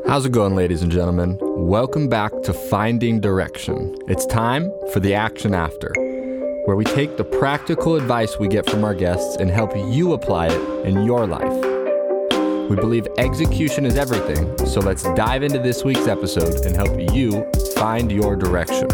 How's it going, ladies and gentlemen? Welcome back to Finding Direction. It's time for the Action After, where we take the practical advice we get from our guests and help you apply it in your life. We believe execution is everything, so let's dive into this week's episode and help you find your direction.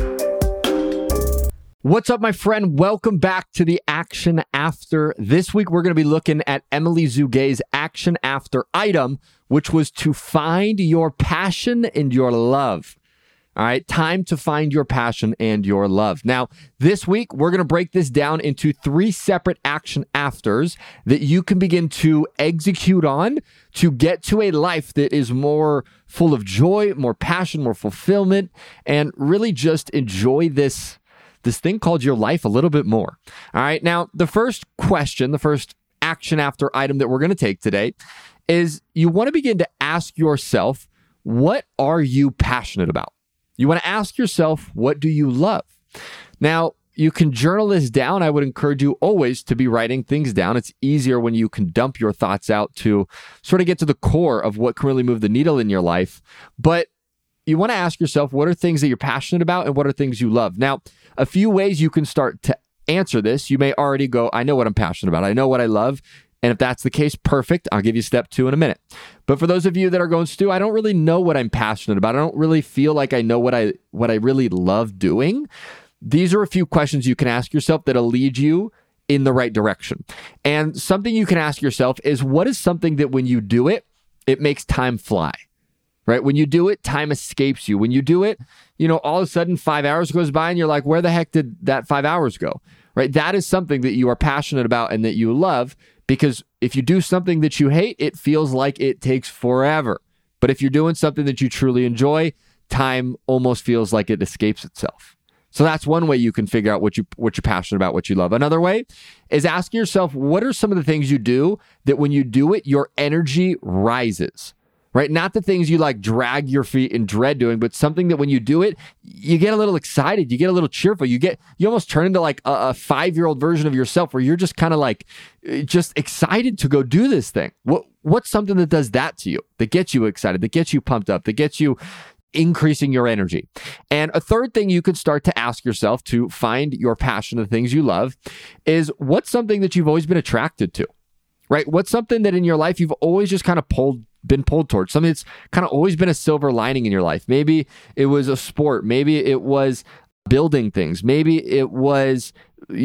What's up, my friend? Welcome back to the Action After. This week, we're going to be looking at Emily Zugay's Action After item, which was to find your passion and your love. All right, time to find your passion and your love. Now, this week, we're going to break this down into 3 separate action afters that you can begin to execute on to get to a life that is more full of joy, more passion, more fulfillment, and really just enjoy this thing called your life a little bit more. All right, now, the first question, the first action after item that we're going to take today is you want to begin to ask yourself, what are you passionate about? You want to ask yourself, what do you love? Now, you can journal this down. I would encourage you always to be writing things down. It's easier when you can dump your thoughts out to sort of get to the core of what can really move the needle in your life. But you want to ask yourself, what are things that you're passionate about and what are things you love? Now, a few ways you can start to answer this. You may already go, I know what I'm passionate about. I know what I love. And if that's the case, perfect. I'll give you step 2 in a minute. But for those of you that are going, Stu, I don't really know what I'm passionate about. I don't really feel like I know what I really love doing. These are a few questions you can ask yourself that'll lead you in the right direction. And something you can ask yourself is, what is something that when you do it, it makes time fly? Right? When you do it, time escapes you. When you do it, all of a sudden 5 hours goes by and you're like, where the heck did that 5 hours go? Right? That is something that you are passionate about and that you love, because if you do something that you hate, it feels like it takes forever. But if you're doing something that you truly enjoy, time almost feels like it escapes itself. So that's one way you can figure out what you're passionate about, what you love. Another way is asking yourself, what are some of the things you do that when you do it, your energy rises? Right? Not the things you like drag your feet in dread doing, but something that when you do it, you get a little excited, you get a little cheerful, you almost turn into like a 5-year-old version of yourself where you're just kind of like, just excited to go do this thing. What's something that does that to you, that gets you excited, that gets you pumped up, that gets you increasing your energy? And a third thing you could start to ask yourself to find your passion, the things you love, is what's something that you've always been attracted to, right? What's something that in your life you've always just kind of been pulled towards, something that's kind of always been a silver lining in your life. Maybe it was a sport. Maybe it was building things. Maybe it was,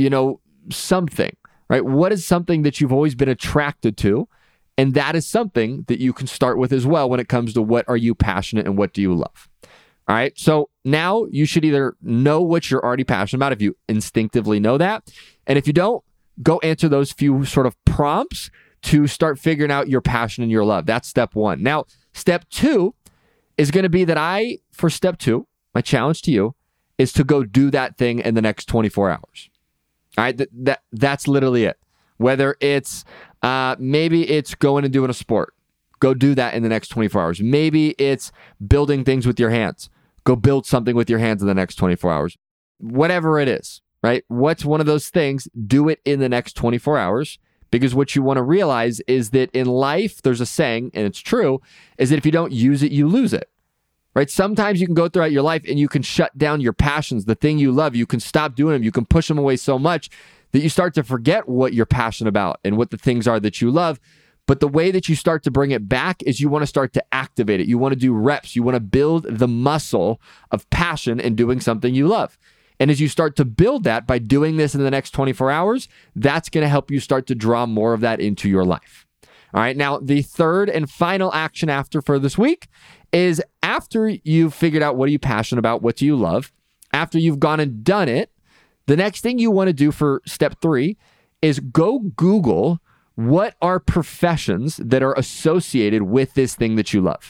something, right? What is something that you've always been attracted to? And that is something that you can start with as well when it comes to what are you passionate and what do you love? All right. So now you should either know what you're already passionate about if you instinctively know that. And if you don't, go answer those few sort of prompts to start figuring out your passion and your love. That's step 1. Now, step 2 is going to be that for step 2, my challenge to you is to go do that thing in the next 24 hours. All right. That's literally it. Whether it's, maybe it's going and doing a sport, go do that in the next 24 hours. Maybe it's building things with your hands, go build something with your hands in the next 24 hours. Whatever it is, right? What's one of those things? Do it in the next 24 hours. Because what you want to realize is that in life, there's a saying, and it's true, is that if you don't use it, you lose it, right? Sometimes you can go throughout your life and you can shut down your passions, the thing you love. You can stop doing them. You can push them away so much that you start to forget what you're passionate about and what the things are that you love. But the way that you start to bring it back is you want to start to activate it. You want to do reps. You want to build the muscle of passion in doing something you love. And as you start to build that by doing this in the next 24 hours, that's going to help you start to draw more of that into your life. All right. Now, the third and final action after for this week is after you've figured out what are you passionate about, what do you love, after you've gone and done it, the next thing you want to do for step 3 is go Google what are professions that are associated with this thing that you love.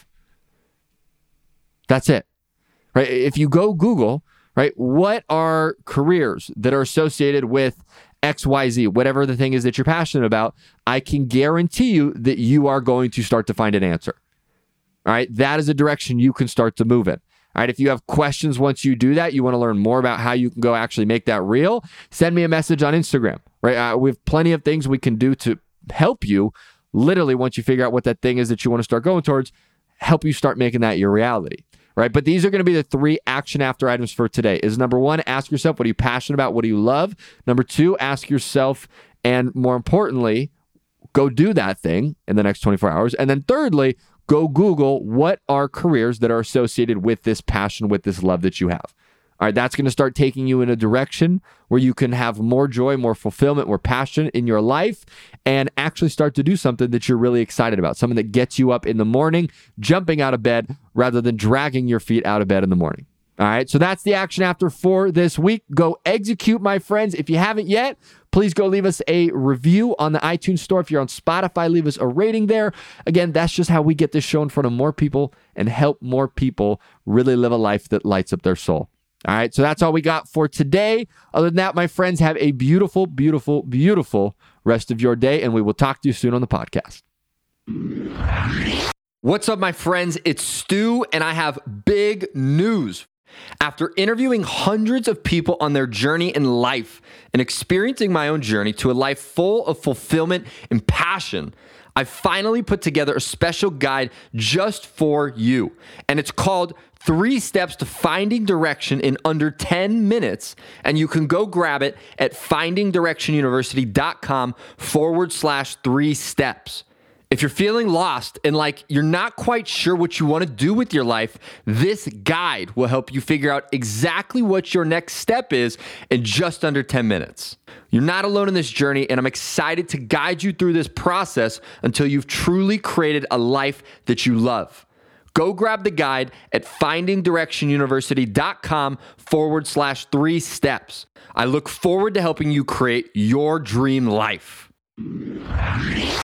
That's it. Right? If you go Google, right, what are careers that are associated with XYZ, whatever the thing is that you're passionate about, I can guarantee you that you are going to start to find an answer. All right, that is a direction you can start to move in. All right, if you have questions once you do that, you want to learn more about how you can go actually make that real, send me a message on Instagram. Right, we have plenty of things we can do to help you. Literally, once you figure out what that thing is that you want to start going towards, help you start making that your reality, right? But these are going to be the 3 action after items for today. Is number 1, ask yourself, what are you passionate about? What do you love? Number 2, ask yourself, and more importantly, go do that thing in the next 24 hours. And then thirdly, go Google what are careers that are associated with this passion, with this love that you have. All right, that's going to start taking you in a direction where you can have more joy, more fulfillment, more passion in your life, and actually start to do something that you're really excited about, something that gets you up in the morning, jumping out of bed rather than dragging your feet out of bed in the morning. All right, so that's the action after for this week. Go execute, my friends. If you haven't yet, please go leave us a review on the iTunes store. If you're on Spotify, leave us a rating there. Again, that's just how we get this show in front of more people and help more people really live a life that lights up their soul. All right, so that's all we got for today. Other than that, my friends, have a beautiful, beautiful, beautiful rest of your day, and we will talk to you soon on the podcast. What's up, my friends? It's Stu, and I have big news. After interviewing hundreds of people on their journey in life and experiencing my own journey to a life full of fulfillment and passion, I finally put together a special guide just for you. And it's called 3 Steps to Finding Direction in Under 10 Minutes. And you can go grab it at findingdirectionuniversity.com/3 steps. If you're feeling lost and like you're not quite sure what you want to do with your life, this guide will help you figure out exactly what your next step is in just under 10 minutes. You're not alone in this journey, and I'm excited to guide you through this process until you've truly created a life that you love. Go grab the guide at findingdirectionuniversity.com/3 steps. I look forward to helping you create your dream life.